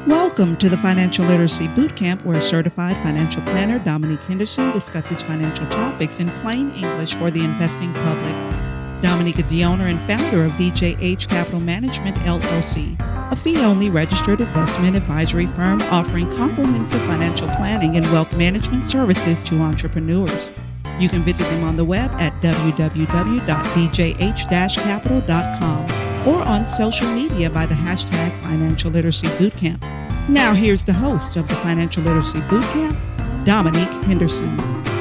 Welcome to the Financial Literacy Bootcamp, where certified financial planner Dominique Henderson discusses financial topics in plain English for the investing public. Dominique is the owner and founder of DJH Capital Management, LLC, a fee-only registered investment advisory firm offering comprehensive financial planning and wealth management services to entrepreneurs. You can visit them on the web at www.djh-capital.com or on social media by the hashtag Financial Literacy Bootcamp. Now here's the host of the Financial Literacy Bootcamp, Dominique Henderson.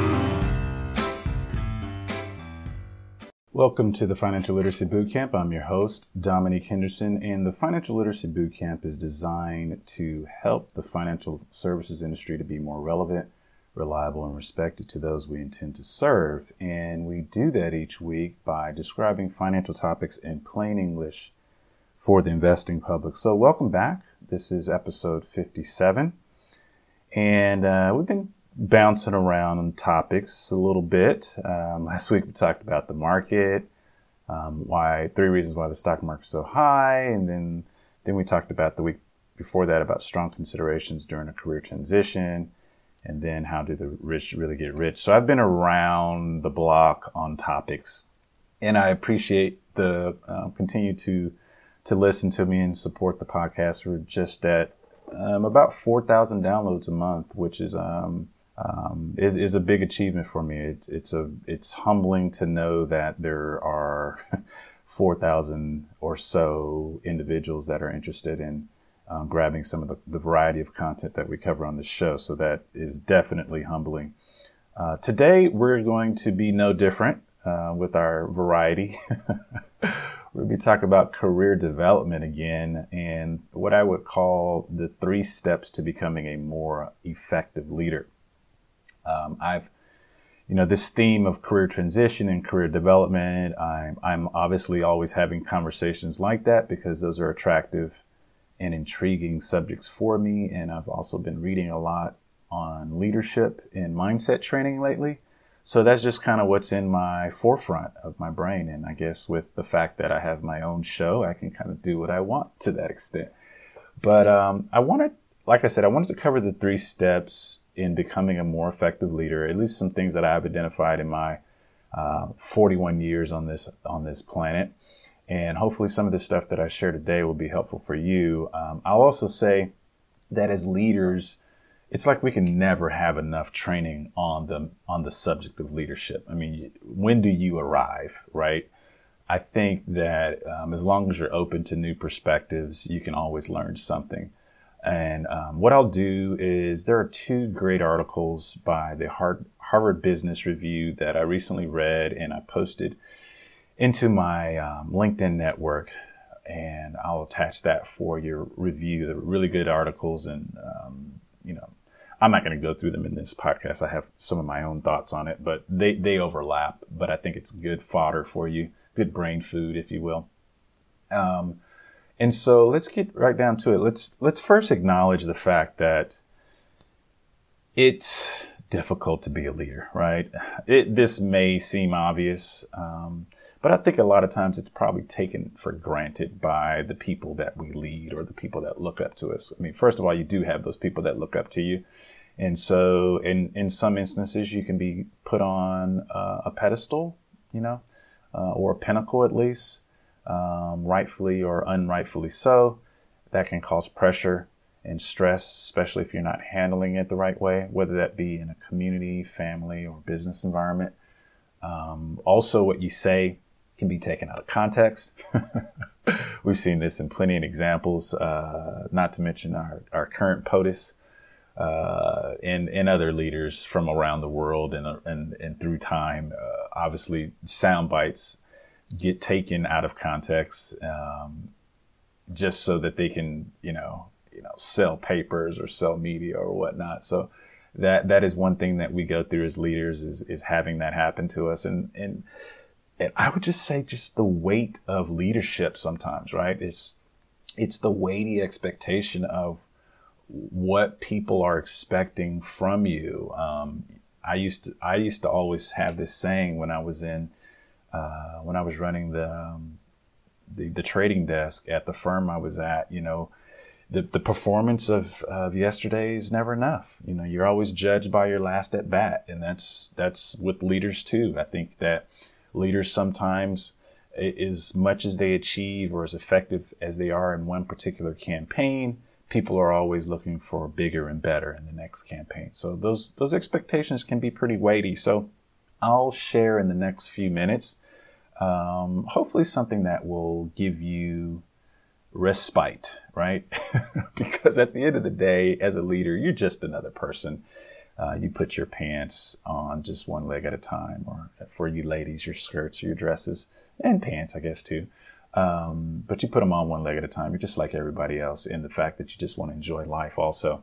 Welcome to the Financial Literacy Bootcamp. I'm your host, Dominique Henderson, and the Financial Literacy Bootcamp is designed to help the financial services industry to be more relevant, reliable, and respected to those we intend to serve. And we do that each week by describing financial topics in plain English for the investing public. So welcome back. This is episode 57. And we've been bouncing around on topics a little bit. Last week we talked about the market, three reasons why the stock market's so high. And then we talked about the week before that about strong considerations during a career transition. And then how do the rich really get rich? So I've been around the block on topics, and I appreciate the continue to listen to me and support the podcast. We're just at about 4,000 downloads a month, which is a big achievement for me. It's humbling to know that there are 4,000 or so individuals that are interested in grabbing some of the variety of content that we cover on this show. So that is definitely humbling. Today, we're going to be no different with our variety. We're going to be talking about career development again and what I would call the 3 steps to becoming a more effective leader. This theme of career transition and career development, I'm obviously always having conversations like that because those are attractive and intriguing subjects for me. And I've also been reading a lot on leadership and mindset training lately. So that's just kind of what's in my forefront of my brain. And I guess with the fact that I have my own show, I can kind of do what I want to that extent. But I wanted to cover the 3 steps in becoming a more effective leader, at least some things that I've identified in my 41 years on this planet. And hopefully some of the stuff that I share today will be helpful for you. I'll also say that as leaders, it's like we can never have enough training on the subject of leadership. I mean, when do you arrive, right? I think that as long as you're open to new perspectives, you can always learn something. And what I'll do is there are 2 great articles by the Harvard Business Review that I recently read and I posted into my LinkedIn network, and I'll attach that for your review. They're really good articles, and I'm not going to go through them in this podcast. I have some of my own thoughts on it, but they overlap. But I think it's good fodder for you, good brain food, if you will. And so let's get right down to it. Let's first acknowledge the fact that it's difficult to be a leader, right? This may seem obvious, but I think a lot of times it's probably taken for granted by the people that we lead or the people that look up to us. I mean, first of all, you do have those people that look up to you. And so in some instances, you can be put on a pedestal, or a pinnacle at least, rightfully or unrightfully so. That can cause pressure and stress, especially if you're not handling it the right way, whether that be in a community, family, or business environment. Also, what you say can be taken out of context. We've seen this in plenty of examples, not to mention our current POTUS and other leaders from around the world and through time. Obviously, sound bites get taken out of context just so that they can, sell papers or sell media or whatnot. So that is one thing that we go through as leaders is having that happen to us. And I would just say just the weight of leadership sometimes, right? It's the weighty expectation of what people are expecting from you. I used to always have this saying when I was running the trading desk at the firm I was at, the performance of yesterday is never enough. You know, you're always judged by your last at bat, and that's with leaders too. I think that leaders sometimes, as much as they achieve or as effective as they are in one particular campaign, people are always looking for bigger and better in the next campaign. So those expectations can be pretty weighty. So I'll share in the next few minutes, hopefully something that will give you respite, right? Because at the end of the day, as a leader, you're just another person. You put your pants on just one leg at a time, or for you ladies, your skirts or your dresses and pants, I guess, too. But you put them on one leg at a time. You're just like everybody else in the fact that you just want to enjoy life also.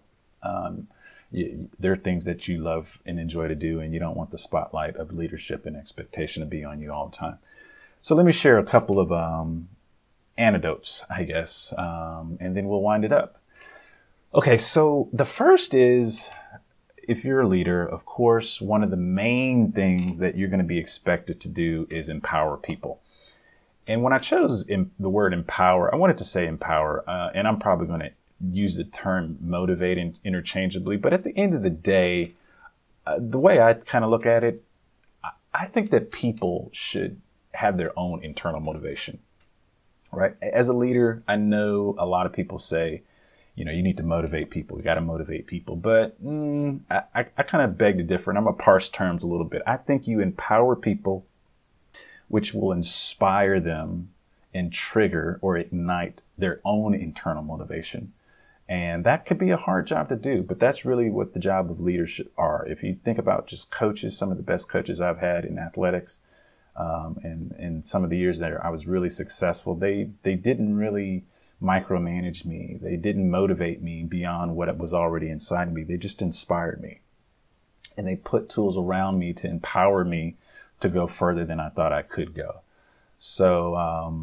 There are things that you love and enjoy to do, and you don't want the spotlight of leadership and expectation to be on you all the time. So let me share a couple of anecdotes, I guess, and then we'll wind it up. Okay, so the first is, if you're a leader, of course, one of the main things that you're going to be expected to do is empower people. And when I chose the word empower, I wanted to say empower, and I'm probably going to use the term motivate interchangeably. But at the end of the day, the way I kind of look at it, I think that people should have their own internal motivation, right? As a leader, I know a lot of people say, you know, you need to motivate people. You got to motivate people. But I kind of beg to differ, and I'm going to parse terms a little bit. I think you empower people, which will inspire them and trigger or ignite their own internal motivation. And that could be a hard job to do, but that's really what the job of leadership are. If you think about just coaches, some of the best coaches I've had in athletics, and in some of the years that I was really successful, they didn't really micromanage me. They didn't motivate me beyond what was already inside of me. They just inspired me. And they put tools around me to empower me to go further than I thought I could go. So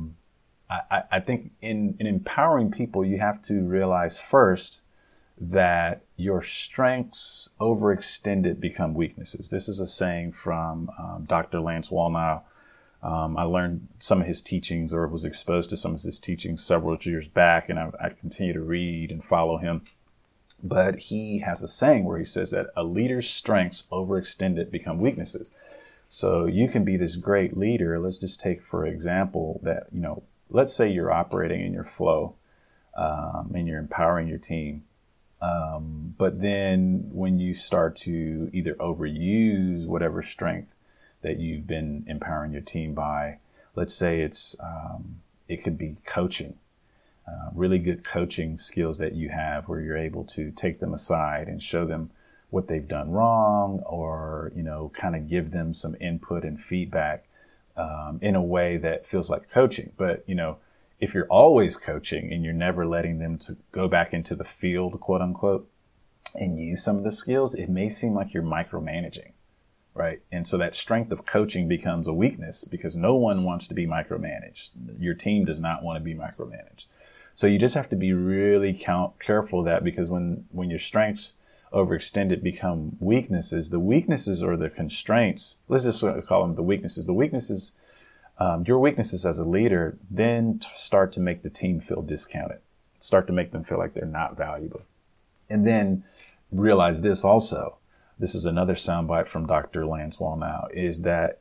I think in empowering people, you have to realize first that your strengths overextended become weaknesses. This is a saying from Dr. Lance Wallnau. I learned some of his teachings, or was exposed to some of his teachings several years back, and I continue to read and follow him. But he has a saying where he says that a leader's strengths overextended become weaknesses. So you can be this great leader. Let's just take, for example, that, you know, let's say you're operating in your flow, and you're empowering your team. But then when you start to either overuse whatever strength that you've been empowering your team by, let's say it could be coaching, really good coaching skills that you have where you're able to take them aside and show them what they've done wrong, or, you know, kind of give them some input and feedback, in a way that feels like coaching. But, you know, if you're always coaching and you're never letting them to go back into the field, quote unquote, and use some of the skills, it may seem like you're micromanaging, right? And so that strength of coaching becomes a weakness because no one wants to be micromanaged. Your team does not want to be micromanaged. So you just have to be really careful of that, because when your strengths overextended become weaknesses, the weaknesses or the constraints, let's just call them the weaknesses. The weaknesses, your weaknesses as a leader then start to make the team feel discounted, start to make them feel like they're not valuable. And then realize this also, this is another soundbite from Dr. Lance Wallnau, is that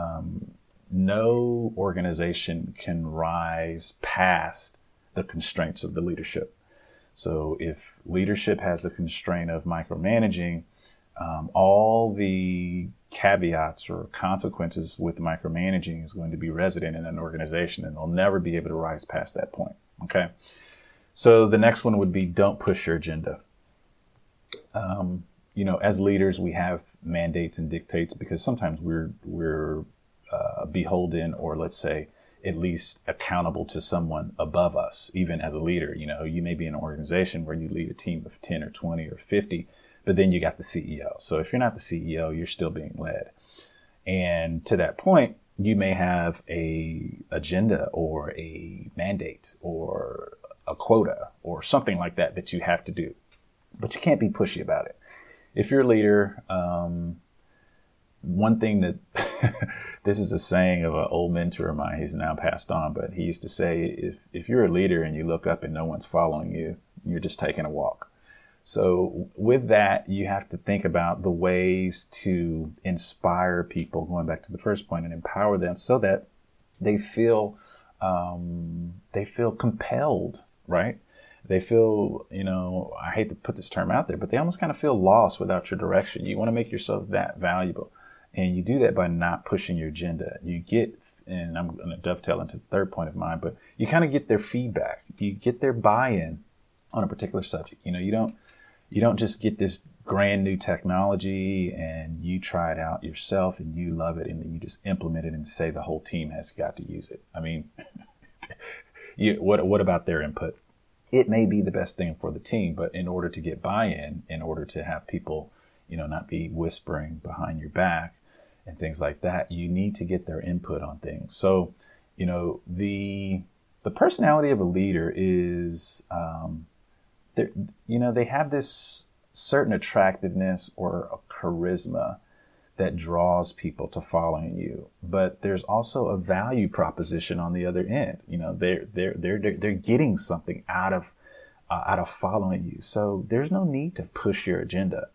no organization can rise past the constraints of the leadership. So if leadership has the constraint of micromanaging, all the caveats or consequences with micromanaging is going to be resident in an organization, and they'll never be able to rise past that point. Okay. So the next one would be, don't push your agenda. You know, as leaders, we have mandates and dictates because sometimes we're beholden, or let's say at least accountable to someone above us, even as a leader. You know, you may be in an organization where you lead a team of 10 or 20 or 50, but then you got the CEO. So if you're not the CEO, you're still being led. And to that point, you may have a agenda or a mandate or a quota or something like that that you have to do, but you can't be pushy about it. If you're a leader, one thing that this is a saying of an old mentor of mine, he's now passed on, but he used to say, if you're a leader and you look up and no one's following you, You're just taking a walk. So with that, you have to think about the ways to inspire people, going back to the first point, and empower them so that they feel compelled, right? They feel, I hate to put this term out there, but they almost kind of feel lost without your direction. You want to make yourself that valuable. And you do that by not pushing your agenda. You get, and I'm going to dovetail into the third point of mine, but you kind of get their feedback. You get their buy-in on a particular subject. You don't just get this brand new technology and you try it out yourself and you love it and then you just implement it and say the whole team has got to use it. I mean, what about their input? It may be the best thing for the team, but in order to get buy-in, in order to have people, not be whispering behind your back and things like that, you need to get their input on things. So, the personality of a leader is, they have this certain attractiveness or a charisma that draws people to following you. But there's also a value proposition on the other end. They're getting something out of following you. So there's no need to push your agenda.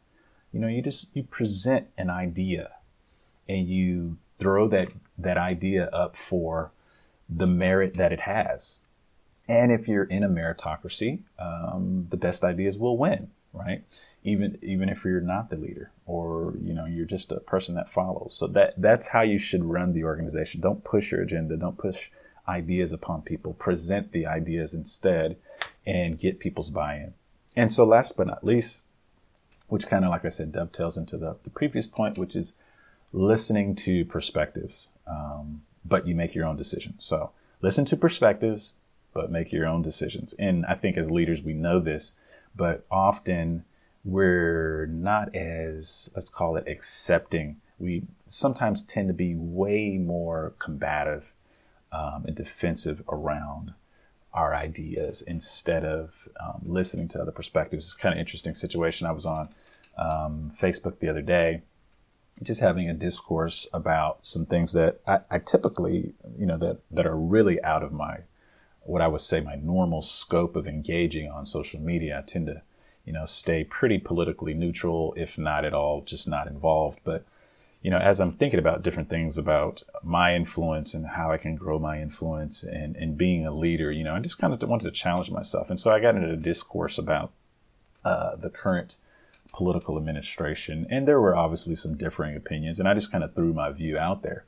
You present an idea and you throw that idea up for the merit that it has. And if you're in a meritocracy, the best ideas will win, right? Even if you're not the leader or, you're just a person that follows. So that's how you should run the organization. Don't push your agenda. Don't push ideas upon people. Present the ideas instead and get people's buy-in. And so last but not least, which kind of, like I said, dovetails into the previous point, which is listening to perspectives, but you make your own decisions. So listen to perspectives, but make your own decisions. And I think as leaders, we know this, but often we're not as, let's call it, accepting. We sometimes tend to be way more combative and defensive around our ideas instead of listening to other perspectives. It's kind of interesting situation. I was on Facebook the other day, just having a discourse about some things that I typically, that are really out of what I would say my normal scope of engaging on social media. I tend to, stay pretty politically neutral, if not at all, just not involved. But, as I'm thinking about different things about my influence and how I can grow my influence and being a leader, I just kind of wanted to challenge myself. And so I got into a discourse about the current political administration. And there were obviously some differing opinions, and I just kind of threw my view out there.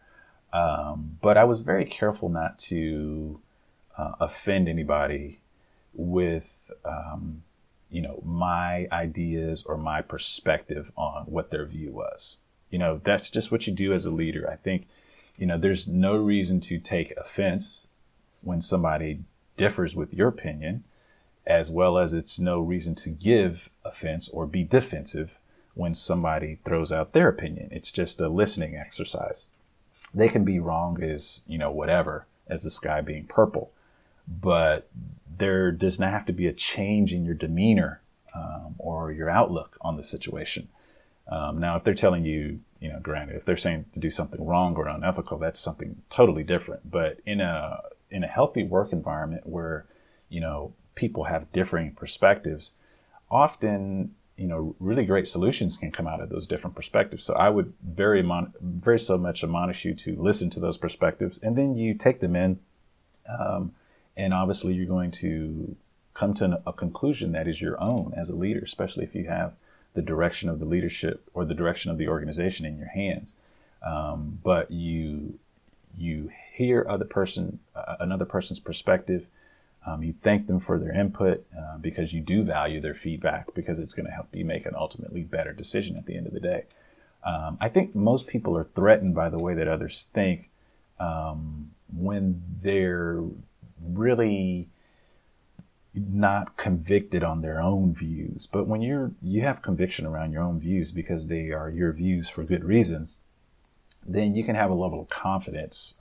But I was very careful not to offend anybody with, my ideas or my perspective on what their view was. That's just what you do as a leader. I think, there's no reason to take offense when somebody differs with your opinion, as well as it's no reason to give offense or be defensive when somebody throws out their opinion. It's just a listening exercise. They can be wrong as, whatever, as the sky being purple. But there does not have to be a change in your demeanor or your outlook on the situation. Now, if they're telling you, granted, if they're saying to do something wrong or unethical, that's something totally different. But in a healthy work environment where, people have differing perspectives, often, really great solutions can come out of those different perspectives. So I would very so much admonish you to listen to those perspectives, and then you take them in. And obviously you're going to come to a conclusion that is your own as a leader, especially if you have the direction of the leadership or the direction of the organization in your hands. But you hear another person's perspective. You thank them for their input because you do value their feedback, because it's going to help you make an ultimately better decision at the end of the day. I think most people are threatened by the way that others think when they're really not convicted on their own views. But when you have conviction around your own views because they are your views for good reasons, then you can have a level of confidence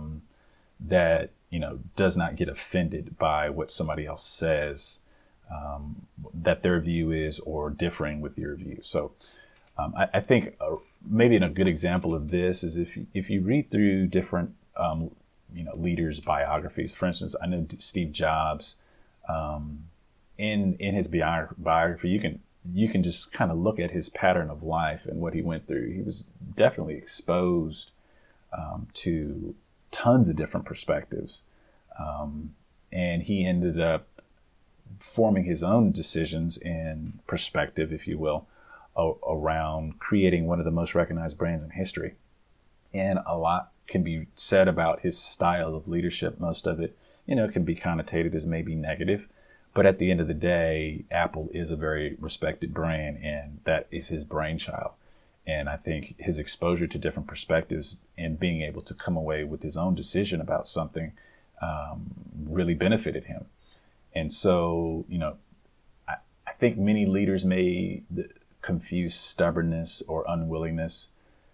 that does not get offended by what somebody else says that their view is, or differing with your view. So I think maybe a good example of this is if you read through different leaders' biographies. For instance, I know Steve Jobs in his biography, you can just kind of look at his pattern of life and what he went through. He was definitely exposed to tons of different perspectives. And he ended up forming his own decisions and perspective, if you will, around creating one of the most recognized brands in history. And a lot can be said about his style of leadership. Most of it, can be connotated as maybe negative. But at the end of the day, Apple is a very respected brand, and that is his brainchild. And I think his exposure to different perspectives and being able to come away with his own decision about something really benefited him. And so, I think many leaders may confuse stubbornness or unwillingness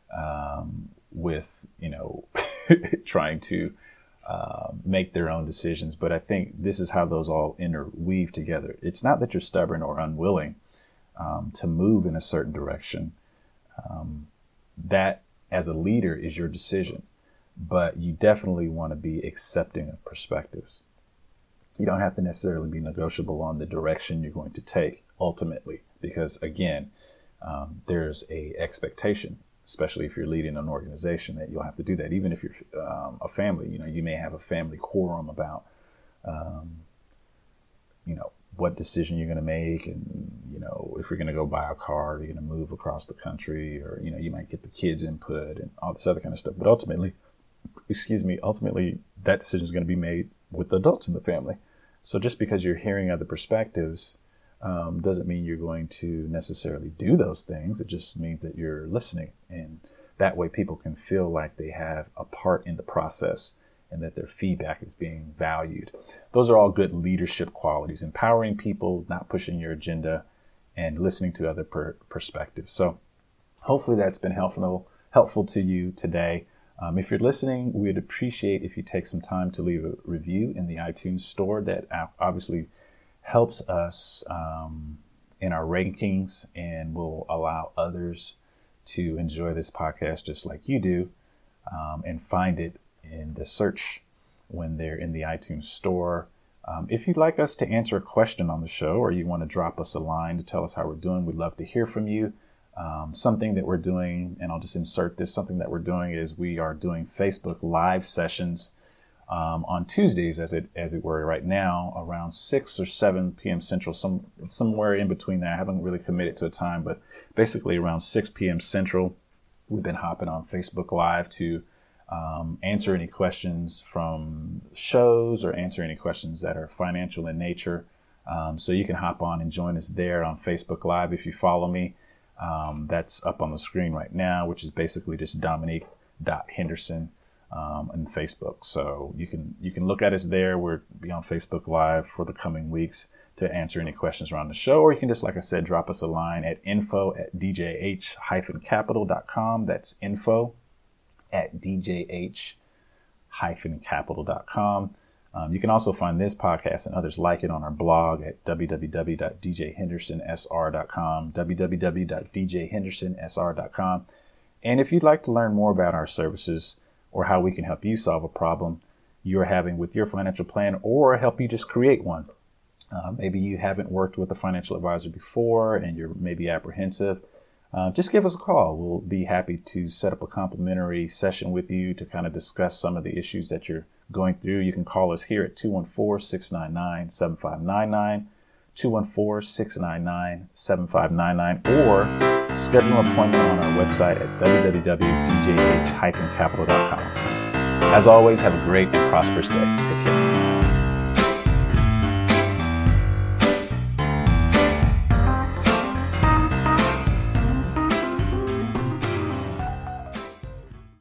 with, trying to make their own decisions. But I think this is how those all interweave together. It's not that you're stubborn or unwilling to move in a certain direction. That, as a leader, is your decision. But you definitely want to be accepting of perspectives. You don't have to necessarily be negotiable on the direction you're going to take ultimately, because again, there's a expectation, especially if you're leading an organization, that you'll have to do that. Even if you're a family, you may have a family quorum about, what decision you're going to make, and if you're going to go buy a car, you're going to move across the country, or you might get the kids' input and all this other kind of stuff. But ultimately, that decision is going to be made with the adults in the family. So just because you're hearing other perspectives doesn't mean you're going to necessarily do those things. It just means that you're listening, and that way people can feel like they have a part in the process and that their feedback is being valued. Those are all good leadership qualities: empowering people, not pushing your agenda, and listening to other perspectives. So hopefully that's been helpful to you today. If you're listening, we'd appreciate if you take some time to leave a review in the iTunes store. That obviously helps us in our rankings and will allow others to enjoy this podcast just like you do, and find it in the search when they're in the iTunes store. If you'd like us to answer a question on the show, or you want to drop us a line to tell us how we're doing, we'd love to hear from you. Something that we're doing, and I'll just insert this, something that we're doing is we are doing Facebook Live sessions on Tuesdays, as it were right now, around 6 or 7 p.m. Central, somewhere in between there. I haven't really committed to a time, but basically around 6 p.m. Central, we've been hopping on Facebook Live to answer any questions from shows or answer any questions that are financial in nature. So you can hop on and join us there on Facebook Live if you follow me. That's up on the screen right now, which is basically just Dominique.Henderson on Facebook. So you can look at us there. We'll be on Facebook Live for the coming weeks to answer any questions around the show, or you can just, like I said, drop us a line at info@djh-capital.com. That's info@djh-capital.com. You can also find this podcast and others like it on our blog at www.djhendersonsr.com, www.djhendersonsr.com. And if you'd like to learn more about our services or how we can help you solve a problem you're having with your financial plan, or help you just create one, maybe you haven't worked with a financial advisor before and you're maybe apprehensive, just give us a call. We'll be happy to set up a complimentary session with you to kind of discuss some of the issues that you're going through. You can call us here at 214-699-7599, 214-699-7599, or schedule an appointment on our website at www.djh-capital.com. As always, have a great and prosperous day. Take care.